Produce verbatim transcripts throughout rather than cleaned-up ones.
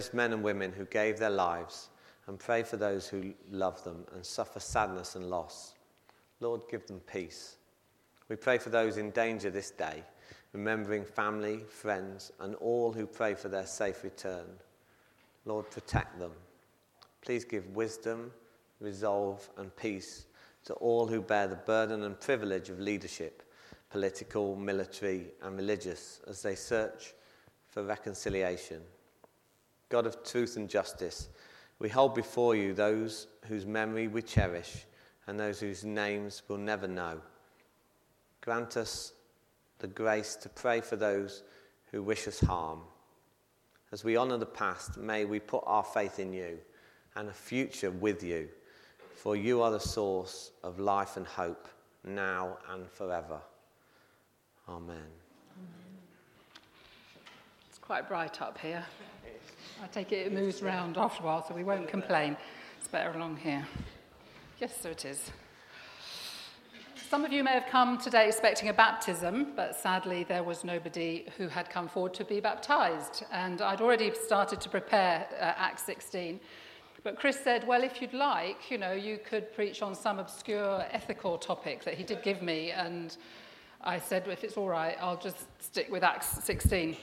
Men and women who gave their lives, and pray for those who love them and suffer sadness and loss. Lord, give them peace. We pray for those in danger this day, remembering family, friends, and all who pray for their safe return. Lord, protect them. Please give wisdom, resolve, and peace to all who bear the burden and privilege of leadership, political, military, and religious, as they search for reconciliation. God of truth and justice, we hold before you those whose memory we cherish and those whose names we'll never know. Grant us the grace to pray for those who wish us harm. As we honour the past, may we put our faith in you and a future with you, for you are the source of life and hope, now and forever. Amen. It's quite bright up here. I take it it moves round after a while, so we won't complain. It's better along here. Yes, so it is. Some of you may have come today expecting a baptism, but sadly there was nobody who had come forward to be baptised. And I'd already started to prepare uh, Acts sixteen. But Chris said, well, if you'd like, you know, you could preach on some obscure ethical topic that he did give me. And I said, well, if it's all right, I'll just stick with Acts sixteen.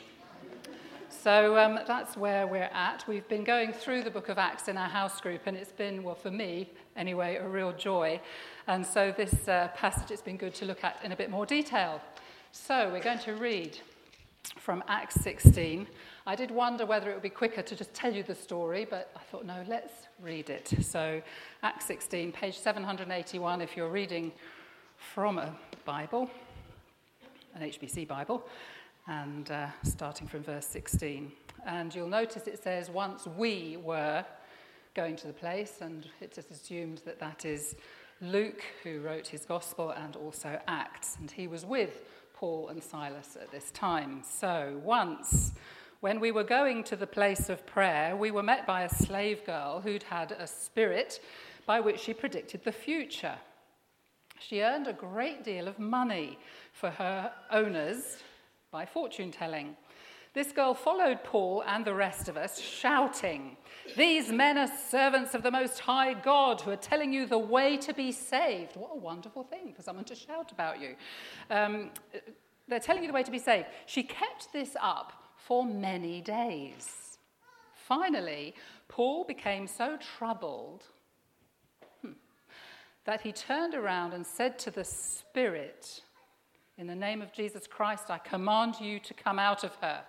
So um, that's where we're at. We've been going through the book of Acts in our house group, and it's been, well, for me anyway, a real joy. And so this uh, passage it's been good to look at in a bit more detail. So we're going to read from Acts sixteen. I did wonder whether it would be quicker to just tell you the story, but I thought, no, let's read it. So Acts sixteen, page seven hundred eighty-one, if you're reading from a Bible, an H B C Bible. And uh, starting from verse sixteen. And you'll notice it says, once we were going to the place, and it is assumed that that is Luke, who wrote his gospel, and also Acts. And he was with Paul and Silas at this time. So once, when we were going to the place of prayer, we were met by a slave girl who'd had a spirit by which she predicted the future. She earned a great deal of money for her owners by fortune-telling. This girl followed Paul and the rest of us, shouting, "These men are servants of the Most High God who are telling you the way to be saved." What a wonderful thing for someone to shout about you. Um, they're telling you the way to be saved. She kept this up for many days. Finally, Paul became so troubled hmm, that he turned around and said to the Spirit, "In the name of Jesus Christ, I command you to come out of her."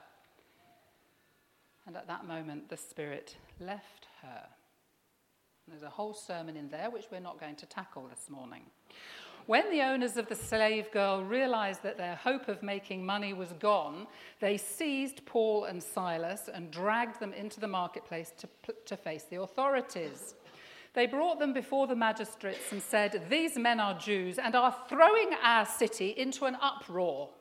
And at that moment, the spirit left her. And there's a whole sermon in there, which we're not going to tackle this morning. When the owners of the slave girl realized that their hope of making money was gone, they seized Paul and Silas and dragged them into the marketplace to, to face the authorities. They brought them before the magistrates and said, "These men are Jews and are throwing our city into an uproar."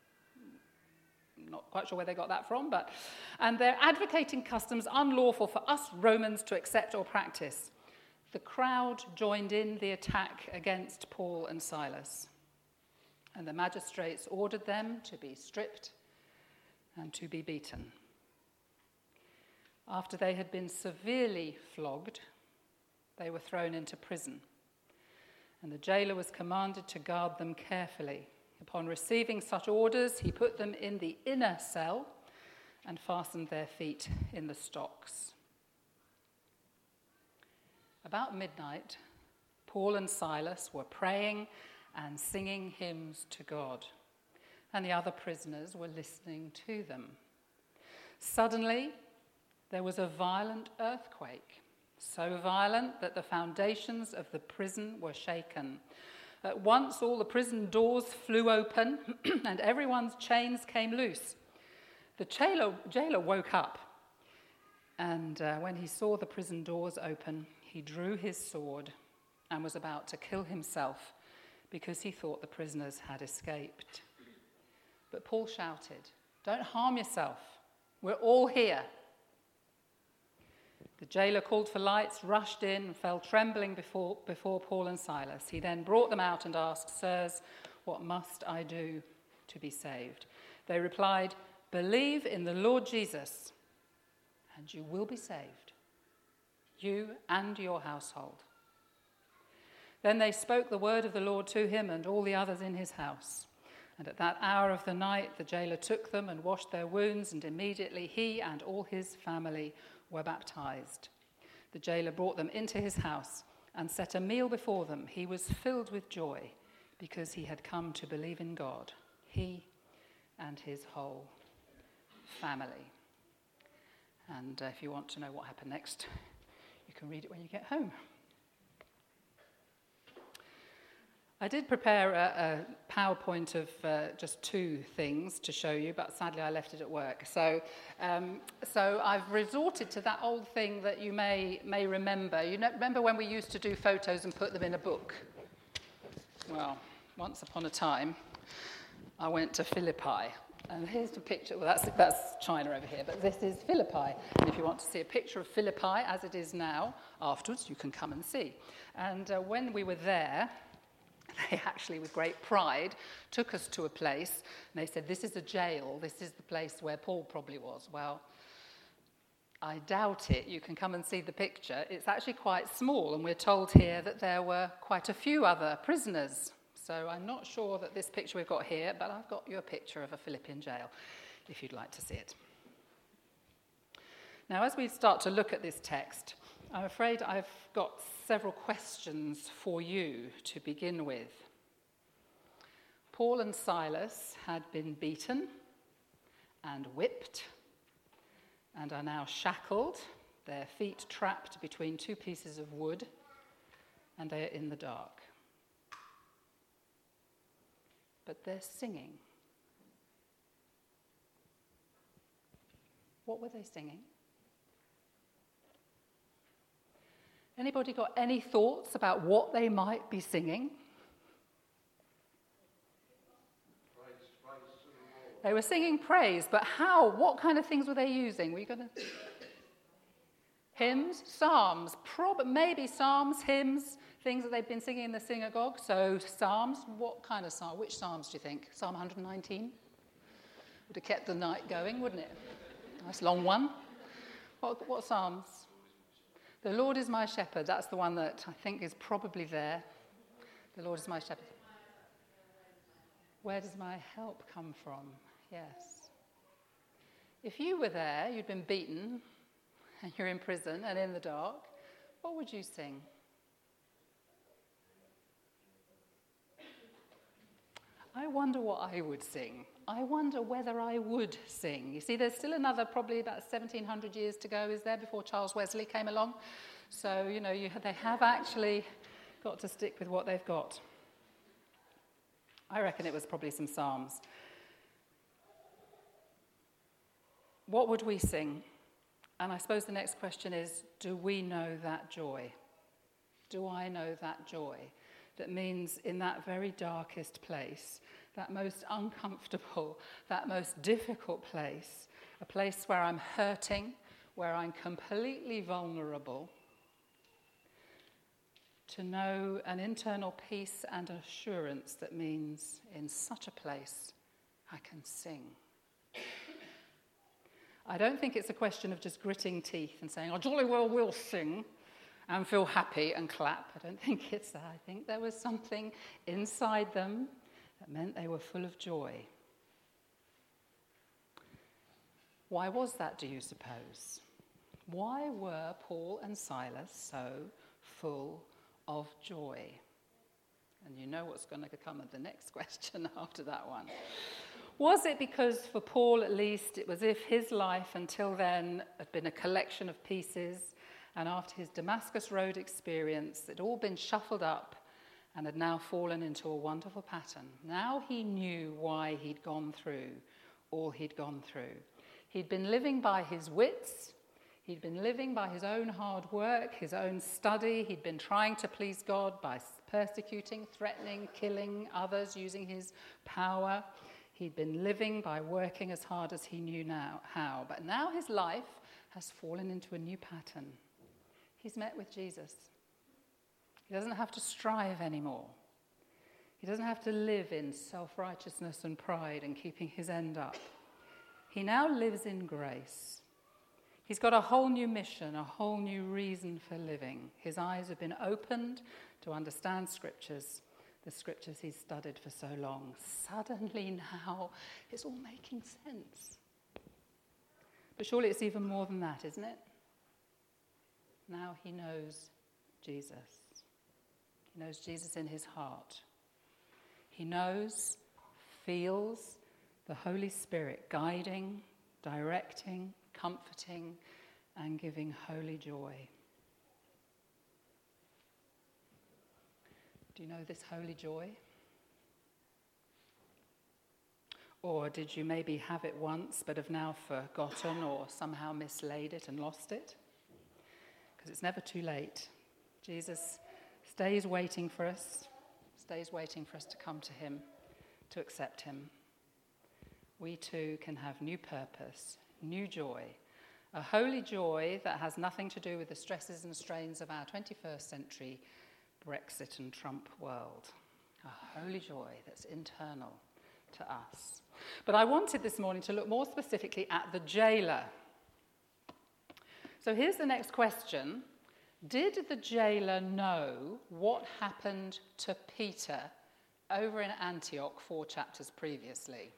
Not quite sure where they got that from, but... And they're advocating customs unlawful for us Romans to accept or practice. The crowd joined in the attack against Paul and Silas. And the magistrates ordered them to be stripped and to be beaten. After they had been severely flogged, they were thrown into prison, and the jailer was commanded to guard them carefully. Upon receiving such orders, he put them in the inner cell and fastened their feet in the stocks. About midnight, Paul and Silas were praying and singing hymns to God, and the other prisoners were listening to them. Suddenly, there was a violent earthquake, so violent that the foundations of the prison were shaken. At once, all the prison doors flew open and everyone's chains came loose. The jailer, jailer woke up, and uh, when he saw the prison doors open, he drew his sword and was about to kill himself because he thought the prisoners had escaped. But Paul shouted, "Don't harm yourself. We're all here." The jailer called for lights, rushed in, and fell trembling before, before Paul and Silas. He then brought them out and asked, "Sirs, what must I do to be saved?" They replied, "Believe in the Lord Jesus, and you will be saved, you and your household." Then they spoke the word of the Lord to him and all the others in his house. And at that hour of the night the jailer took them and washed their wounds, and immediately he and all his family were baptized. The jailer brought them into his house and set a meal before them. He was filled with joy because he had come to believe in God, he and his whole family. And uh, if you want to know what happened next, you can read it when you get home. I did prepare a, a PowerPoint of uh, just two things to show you, but sadly I left it at work. So, um, so I've resorted to that old thing that you may may remember. You know, remember when we used to do photos and put them in a book? Well, once upon a time, I went to Philippi. And here's the picture. Well, that's, that's China over here, but this is Philippi. And if you want to see a picture of Philippi as it is now, afterwards you can come and see. And uh, when we were there, they actually, with great pride, took us to a place, and they said, "This is a jail. This is the place where Paul probably was." Well, I doubt it. You can come and see the picture. It's actually quite small, and we're told here that there were quite a few other prisoners. So I'm not sure that this picture we've got here, but I've got you a picture of a Philippian jail, if you'd like to see it. Now, as we start to look at this text, I'm afraid I've got several questions for you to begin with. Paul and Silas had been beaten and whipped and are now shackled, their feet trapped between two pieces of wood, and they are in the dark. But they're singing. What were they singing? Anybody got any thoughts about what they might be singing? Praise, praise to the Lord. They were singing praise, but how? What kind of things were they using? Were you going to... Hymns, psalms, prob- maybe psalms, hymns, things that they've been singing in the synagogue. So psalms, what kind of psalm? Which psalms do you think? Psalm one nineteen? Would have kept the night going, wouldn't it? Nice long one. What, what psalms? The Lord is my shepherd. That's the one that I think is probably there. The Lord is my shepherd. Where does my help come from? Yes. If you were there, you'd been beaten, and you're in prison and in the dark, what would you sing? I wonder what I would sing. I wonder whether I would sing. You see, there's still another probably about seventeen hundred years to go, is there, before Charles Wesley came along? So, you know, you, they have actually got to stick with what they've got. I reckon it was probably some psalms. What would we sing? And I suppose the next question is, do we know that joy? Do I know that joy? That means in that very darkest place, that most uncomfortable, that most difficult place, a place where I'm hurting, where I'm completely vulnerable, to know an internal peace and assurance that means in such a place I can sing. I don't think it's a question of just gritting teeth and saying, "I jolly well will sing," and feel happy and clap. I don't think it's that. I think there was something inside them that meant they were full of joy. Why was that, do you suppose? Why were Paul and Silas so full of joy? And you know what's going to come at the next question after that one. Was it because, for Paul at least, it was as if his life until then had been a collection of pieces, and after his Damascus Road experience, it had all been shuffled up and had now fallen into a wonderful pattern? Now he knew why he'd gone through all he'd gone through. He'd been living by his wits. He'd been living by his own hard work, his own study. He'd been trying to please God by persecuting, threatening, killing others, using his power. He'd been living by working as hard as he knew now how. But now his life has fallen into a new pattern. He's met with Jesus. He doesn't have to strive anymore. He doesn't have to live in self-righteousness and pride and keeping his end up. He now lives in grace. He's got a whole new mission, a whole new reason for living. His eyes have been opened to understand scriptures, the scriptures he's studied for so long. Suddenly now, it's all making sense. But surely it's even more than that, isn't it? Now he knows Jesus. He knows Jesus in his heart. He knows, feels the Holy Spirit guiding, directing, comforting, and giving holy joy. Do you know this holy joy? Or did you maybe have it once but have now forgotten or somehow mislaid it and lost it? Because it's never too late. Jesus stays waiting for us, stays waiting for us to come to him, to accept him. We too can have new purpose, new joy, a holy joy that has nothing to do with the stresses and strains of our twenty-first century Brexit and Trump world. A holy joy that's internal to us. But I wanted this morning to look more specifically at the jailer. So here's the next question. Did the jailer know what happened to Peter over in Antioch four chapters previously?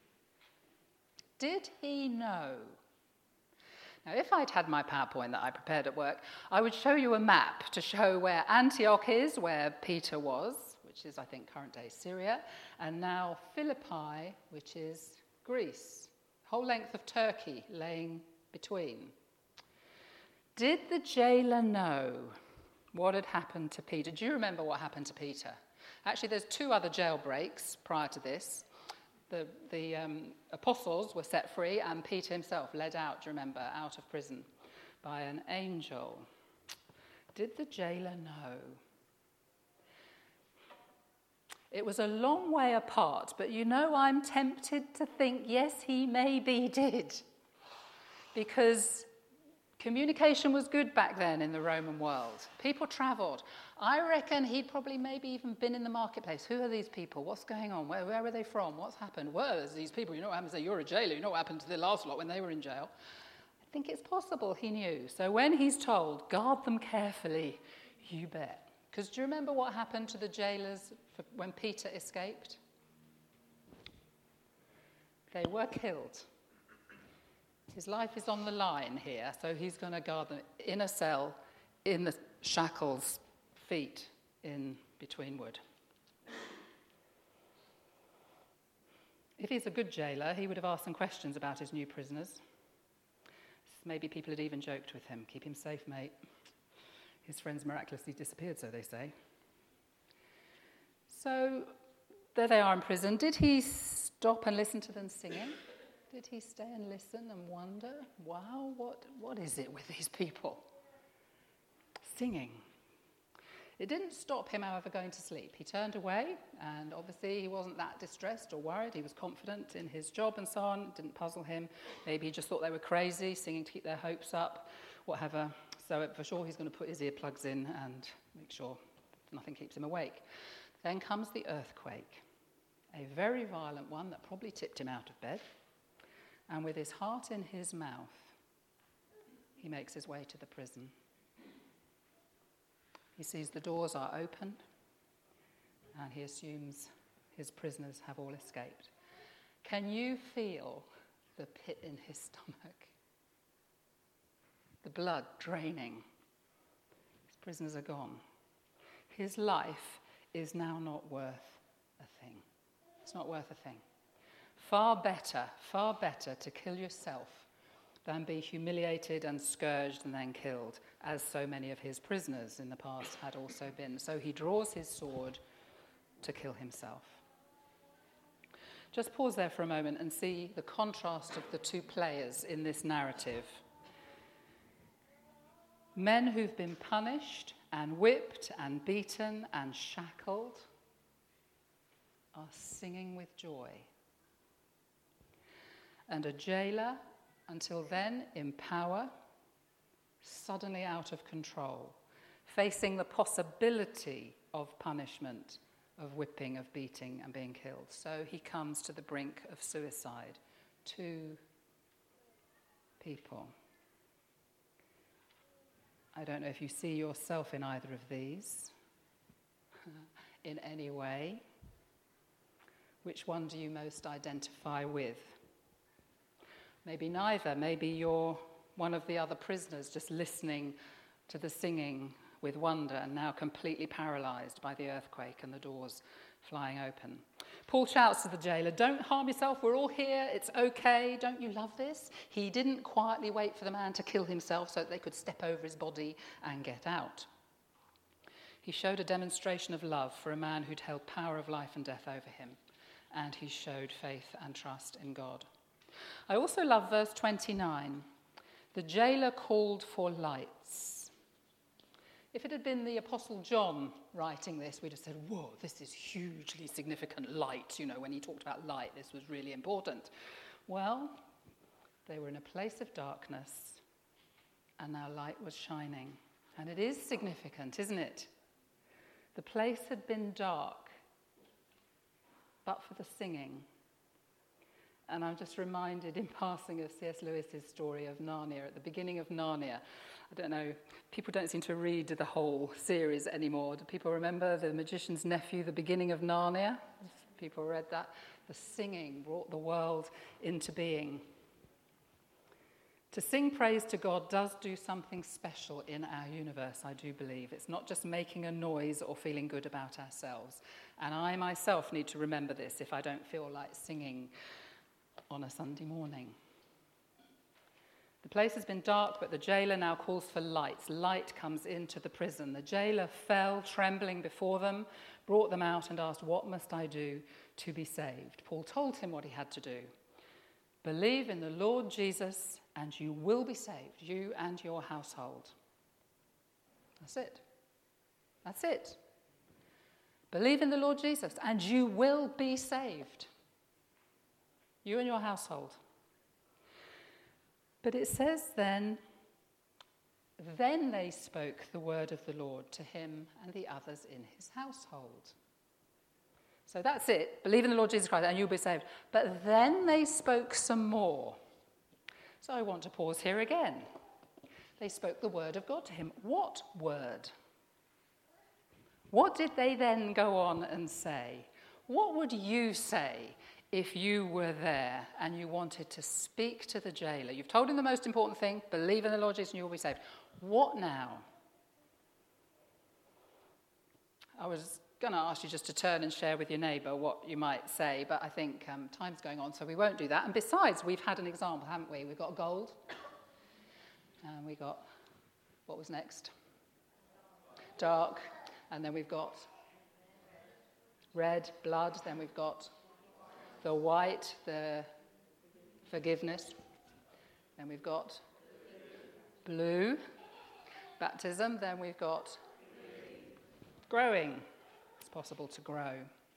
Did he know? Now, if I'd had my PowerPoint that I prepared at work, I would show you a map to show where Antioch is, where Peter was, which is, I think, current-day Syria, and now Philippi, which is Greece. Whole length of Turkey laying between. Did the jailer know what had happened to Peter? Do you remember what happened to Peter? Actually, there's two other jailbreaks prior to this. The, the um, apostles were set free and Peter himself led out, do you remember, out of prison by an angel. Did the jailer know? It was a long way apart, but you know I'm tempted to think, yes, he maybe did. Because communication was good back then in the Roman world. People travelled. I reckon he'd probably maybe even been in the marketplace. Who are these people? What's going on? Where, where are they from? What's happened? Where are these people? You know what happened to say, you're a jailer. You know what happened to the last lot when they were in jail? I think it's possible he knew. So when he's told, guard them carefully, you bet. Because do you remember what happened to the jailers for, when Peter escaped? They were killed. His life is on the line here, so he's going to guard them in a cell, in the shackles, feet in between wood. If he's a good jailer, he would have asked some questions about his new prisoners. Maybe people had even joked with him, keep him safe, mate. His friends miraculously disappeared, so they say. So there they are in prison. Did he stop and listen to them singing? Did he stay and listen and wonder, wow, what, what is it with these people? Singing. It didn't stop him, however, going to sleep. He turned away, and obviously he wasn't that distressed or worried. He was confident in his job and so on. It didn't puzzle him. Maybe he just thought they were crazy, singing to keep their hopes up, whatever. So for sure he's going to put his earplugs in and make sure nothing keeps him awake. Then comes the earthquake, a very violent one that probably tipped him out of bed. And with his heart in his mouth, he makes his way to the prison. He sees the doors are open, and he assumes his prisoners have all escaped. Can you feel the pit in his stomach? The blood draining. His prisoners are gone. His life is now not worth a thing. It's not worth a thing. Far better, far better to kill yourself than be humiliated and scourged and then killed, as so many of his prisoners in the past had also been. So he draws his sword to kill himself. Just pause there for a moment and see the contrast of the two players in this narrative. Men who've been punished and whipped and beaten and shackled are singing with joy. And a jailer, until then in power, suddenly out of control, facing the possibility of punishment, of whipping, of beating, and being killed. So he comes to the brink of suicide. Two people. I don't know if you see yourself in either of these in any way. Which one do you most identify with? Maybe neither. Maybe you're one of the other prisoners just listening to the singing with wonder and now completely paralyzed by the earthquake and the doors flying open. Paul shouts to the jailer, "Don't harm yourself, we're all here, it's okay, don't you love this?" He didn't quietly wait for the man to kill himself so that they could step over his body and get out. He showed a demonstration of love for a man who'd held power of life and death over him, and he showed faith and trust in God. I also love verse twenty-nine. The jailer called for lights. If it had been the Apostle John writing this, we'd have said, whoa, this is hugely significant light. You know, when he talked about light, this was really important. Well, they were in a place of darkness, and now light was shining. And it is significant, isn't it? The place had been dark, but for the singing. And I'm just reminded in passing of C S Lewis's story of Narnia, at the beginning of Narnia. I don't know, people don't seem to read the whole series anymore. Do people remember The Magician's Nephew, the beginning of Narnia? People read that? The singing brought the world into being. To sing praise to God does do something special in our universe, I do believe. It's not just making a noise or feeling good about ourselves. And I myself need to remember this if I don't feel like singing on a Sunday morning. The place has been dark, but the jailer now calls for lights. Light comes into the prison. The jailer fell, trembling before them, brought them out and asked, "What must I do to be saved?" Paul told him what he had to do. Believe in the Lord Jesus and you will be saved, you and your household. That's it. That's it. Believe in the Lord Jesus and you will be saved. You and your household. But it says then, then they spoke the word of the Lord to him and the others in his household. So that's it. Believe in the Lord Jesus Christ and you'll be saved. But then they spoke some more. So I want to pause here again. They spoke the word of God to him. What word? What did they then go on and say? What would you say if you were there and you wanted to speak to the jailer? You've told him the most important thing, believe in the Lord Jesus and you will be saved. What now? I was going to ask you just to turn and share with your neighbour what you might say, but I think um, time's going on, so we won't do that. And besides, we've had an example, haven't we? We've got gold, and we got, what was next? Dark, and then we've got red, blood, then we've got the white, the forgiveness, then we've got blue, baptism, then we've got growing. Possible to grow.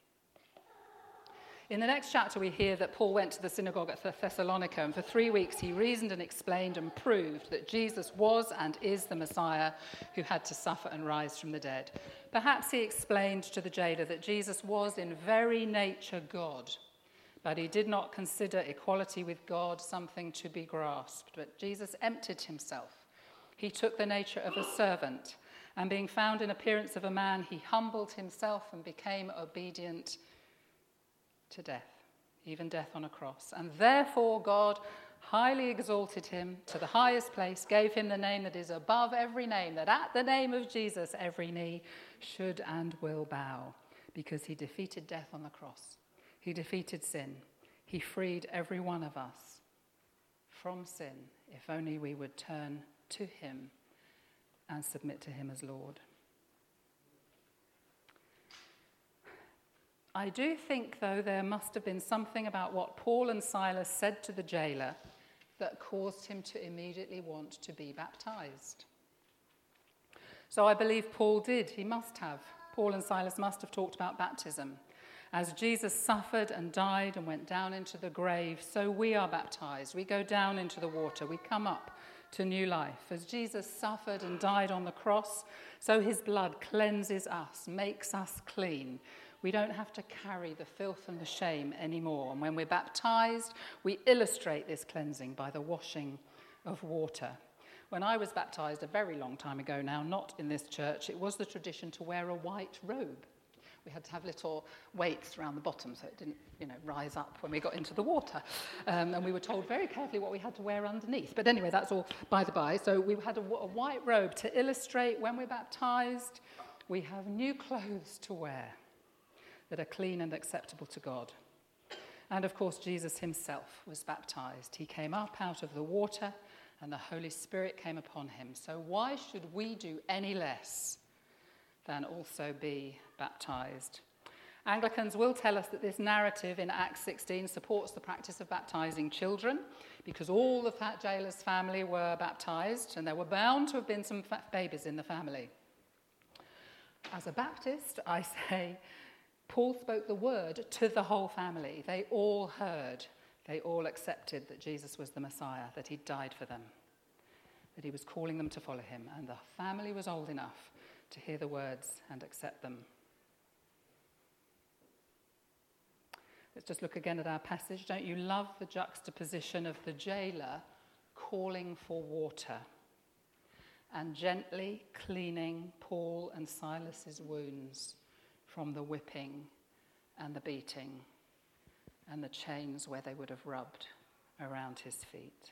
In the next chapter, we hear that Paul went to the synagogue at Thessalonica, and for three weeks he reasoned and explained and proved that Jesus was and is the Messiah who had to suffer and rise from the dead. Perhaps he explained to the jailer that Jesus was in very nature God, but he did not consider equality with God something to be grasped. But Jesus emptied himself. He took the nature of a servant, and being found in appearance of a man, he humbled himself and became obedient to death, even death on a cross. And therefore God highly exalted him to the highest place, gave him the name that is above every name, that at the name of Jesus every knee should and will bow, because he defeated death on the cross. He defeated sin. He freed every one of us from sin, if only we would turn to him and submit to him as Lord. I do think, though, there must have been something about what Paul and Silas said to the jailer that caused him to immediately want to be baptized. So I believe Paul did. He must have. Paul and Silas must have talked about baptism. As Jesus suffered and died and went down into the grave, so we are baptized. We go down into the water. We come up to new life. As Jesus suffered and died on the cross, so his blood cleanses us, makes us clean. We don't have to carry the filth and the shame anymore. And when we're baptized, we illustrate this cleansing by the washing of water. When I was baptised a very long time ago now, not in this church, it was the tradition to wear a white robe. We had to have little weights around the bottom so it didn't, you know, rise up when we got into the water. Um, and we were told very carefully what we had to wear underneath. But anyway, that's all by the by. So we had a, a white robe to illustrate when we're baptised, we have new clothes to wear that are clean and acceptable to God. And of course, Jesus himself was baptised. He came up out of the water and the Holy Spirit came upon him. So why should we do any less than also be baptised? Anglicans will tell us that this narrative in Acts sixteen supports the practice of baptising children, because all the fat jailer's family were baptised, and there were bound to have been some fat babies in the family. As a Baptist, I say, Paul spoke the word to the whole family. They all heard, they all accepted that Jesus was the Messiah, that he'd died for them, that he was calling them to follow him, and the family was old enough to hear the words and accept them. Let's just look again at our passage. Don't you love the juxtaposition of the jailer calling for water and gently cleaning Paul and Silas's wounds from the whipping and the beating and the chains where they would have rubbed around his feet?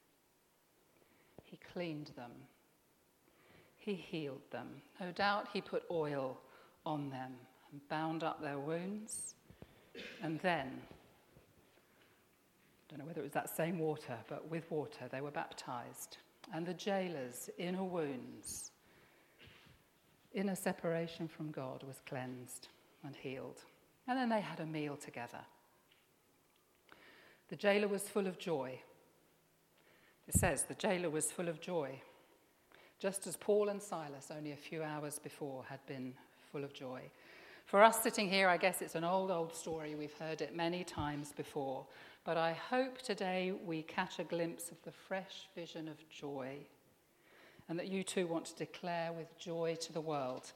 He cleaned them. He healed them. No doubt he put oil on them and bound up their wounds. And then, I don't know whether it was that same water, but with water they were baptised. And the jailer's inner wounds, inner separation from God, was cleansed and healed. And then they had a meal together. The jailer was full of joy. It says the jailer was full of joy, just as Paul and Silas only a few hours before had been full of joy. For us sitting here, I guess it's an old, old story. We've heard it many times before. But I hope today we catch a glimpse of the fresh vision of joy, and that you too want to declare with joy to the world.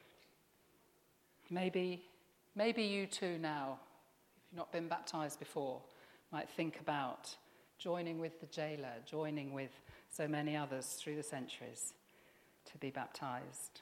Maybe, maybe you too now, if you've not been baptised before, might think about joining with the jailer, joining with so many others through the centuries to be baptised.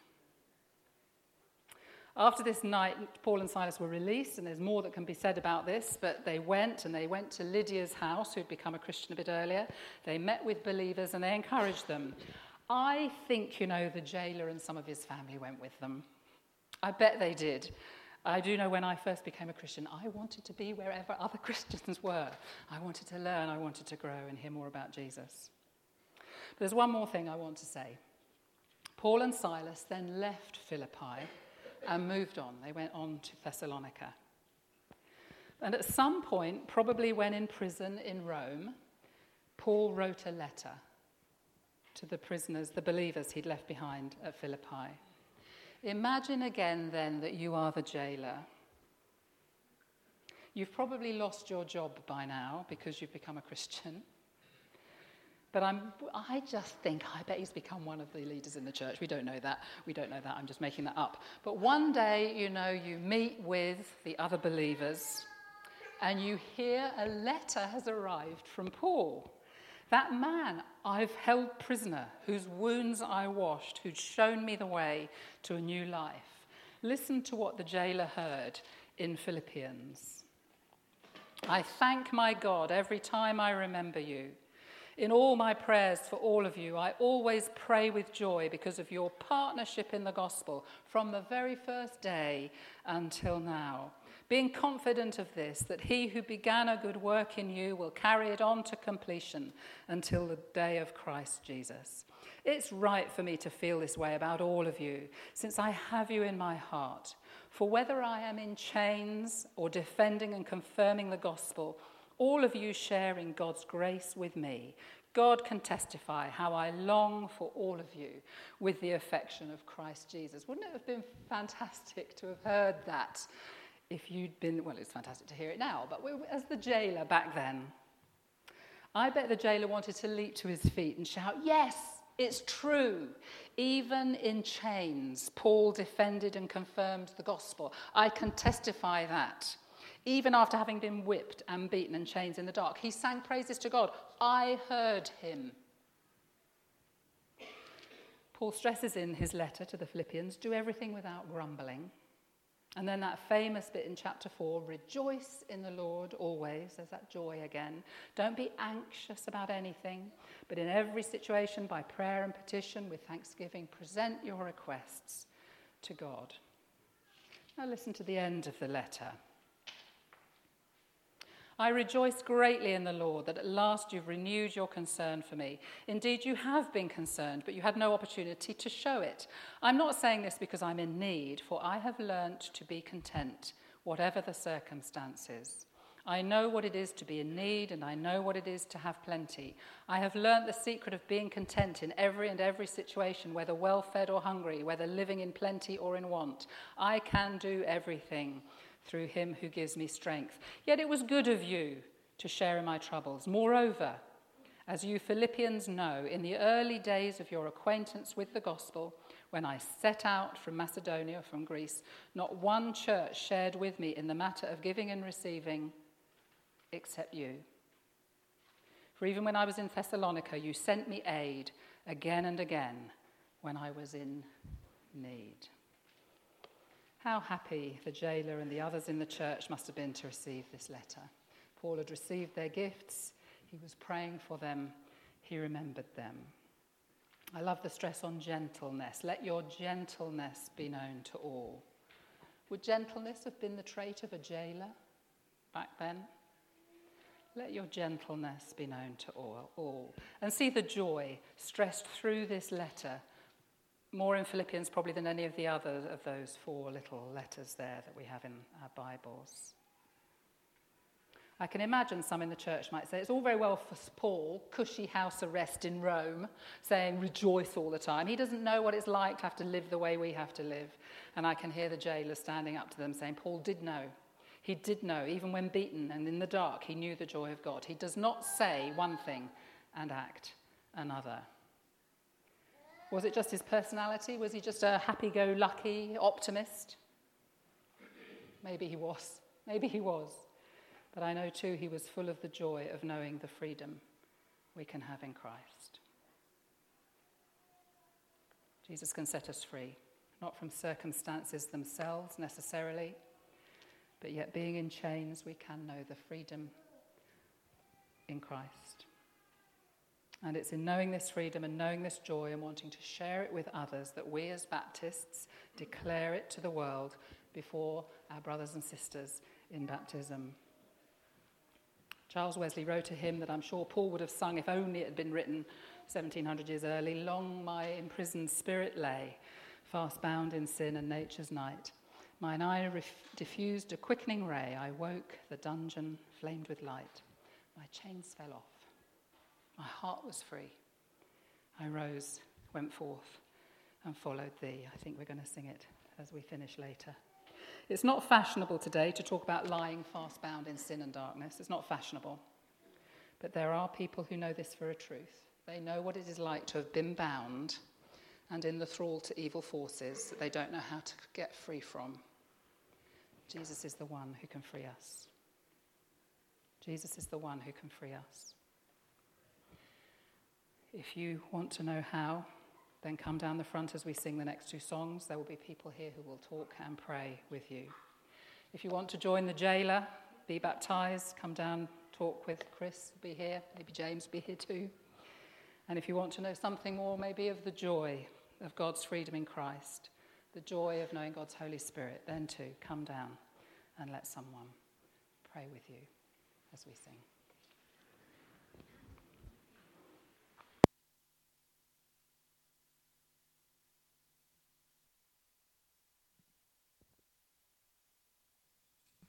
After this night, Paul and Silas were released, and there's more that can be said about this, but they went, and they went to Lydia's house, who'd become a Christian a bit earlier. They met with believers, and they encouraged them. I think, you know, the jailer and some of his family went with them. I bet they did. I do know when I first became a Christian, I wanted to be wherever other Christians were. I wanted to learn, I wanted to grow and hear more about Jesus. But there's one more thing I want to say. Paul and Silas then left Philippi and moved on. They went on to Thessalonica. And at some point, probably when in prison in Rome, Paul wrote a letter to the prisoners, the believers he'd left behind at Philippi. Imagine again then that you are the jailer. You've probably lost your job by now because you've become a Christian. But I'm, I just think, I bet he's become one of the leaders in the church. We don't know that. We don't know that. I'm just making that up. But one day, you know, you meet with the other believers and you hear a letter has arrived from Paul. That man I've held prisoner, whose wounds I washed, who'd shown me the way to a new life. Listen to what the jailer heard in Philippians. I thank my God every time I remember you. In all my prayers for all of you, I always pray with joy because of your partnership in the gospel from the very first day until now. Being confident of this, that he who began a good work in you will carry it on to completion until the day of Christ Jesus. It's right for me to feel this way about all of you, since I have you in my heart. For whether I am in chains or defending and confirming the gospel, all of you sharing God's grace with me, God can testify how I long for all of you with the affection of Christ Jesus. Wouldn't it have been fantastic to have heard that if you'd been, well, it's fantastic to hear it now, but as the jailer back then, I bet the jailer wanted to leap to his feet and shout, yes, it's true. Even in chains, Paul defended and confirmed the gospel. I can testify that. Even after having been whipped and beaten and chains in the dark, he sang praises to God. I heard him. Paul stresses in his letter to the Philippians, do everything without grumbling. And then that famous bit in chapter four, rejoice in the Lord always. There's that joy again. Don't be anxious about anything, but in every situation, by prayer and petition, with thanksgiving, present your requests to God. Now listen to the end of the letter. I rejoice greatly in the Lord that at last you've renewed your concern for me. Indeed, you have been concerned, but you had no opportunity to show it. I'm not saying this because I'm in need, for I have learnt to be content, whatever the circumstances. I know what it is to be in need, and I know what it is to have plenty. I have learnt the secret of being content in every and every situation, whether well-fed or hungry, whether living in plenty or in want. I can do everything through him who gives me strength. Yet it was good of you to share in my troubles. Moreover, as you Philippians know, in the early days of your acquaintance with the gospel, when I set out from Macedonia, from Greece, not one church shared with me in the matter of giving and receiving, except you. For even when I was in Thessalonica, you sent me aid again and again when I was in need. How happy the jailer and the others in the church must have been to receive this letter. Paul had received their gifts. He was praying for them. He remembered them. I love the stress on gentleness. Let your gentleness be known to all. Would gentleness have been the trait of a jailer back then? Let your gentleness be known to all. all. And see the joy stressed through this letter, more in Philippians probably than any of the other of those four little letters there that we have in our Bibles. I can imagine some in the church might say, it's all very well for Paul, cushy house arrest in Rome, saying rejoice all the time. He doesn't know what it's like to have to live the way we have to live. And I can hear the jailer standing up to them saying, Paul did know. He did know, even when beaten and in the dark, he knew the joy of God. He does not say one thing and act another. Was it just his personality? Was he just a happy-go-lucky optimist? Maybe he was. Maybe he was. But I know too he was full of the joy of knowing the freedom we can have in Christ. Jesus can set us free, not from circumstances themselves necessarily, but yet being in chains, we can know the freedom in Christ. And it's in knowing this freedom and knowing this joy and wanting to share it with others that we as Baptists declare it to the world before our brothers and sisters in baptism. Charles Wesley wrote a hymn that I'm sure Paul would have sung if only it had been written seventeen hundred years early. Long my imprisoned spirit lay, fast bound in sin and nature's night. Mine eye ref- diffused a quickening ray. I woke, the dungeon flamed with light. My chains fell off. My heart was free. I rose, went forth, and followed thee. I think we're going to sing it as we finish later. It's not fashionable today to talk about lying fast bound in sin and darkness. It's not fashionable. But there are people who know this for a truth. They know what it is like to have been bound and in the thrall to evil forces that they don't know how to get free from. Jesus is the one who can free us. Jesus is the one who can free us. If you want to know how, then come down the front as we sing the next two songs. There will be people here who will talk and pray with you. If you want to join the jailer, be baptized, come down, talk with Chris, be here. Maybe James be here too. And if you want to know something more, maybe of the joy of God's freedom in Christ, the joy of knowing God's Holy Spirit, then too, come down and let someone pray with you as we sing.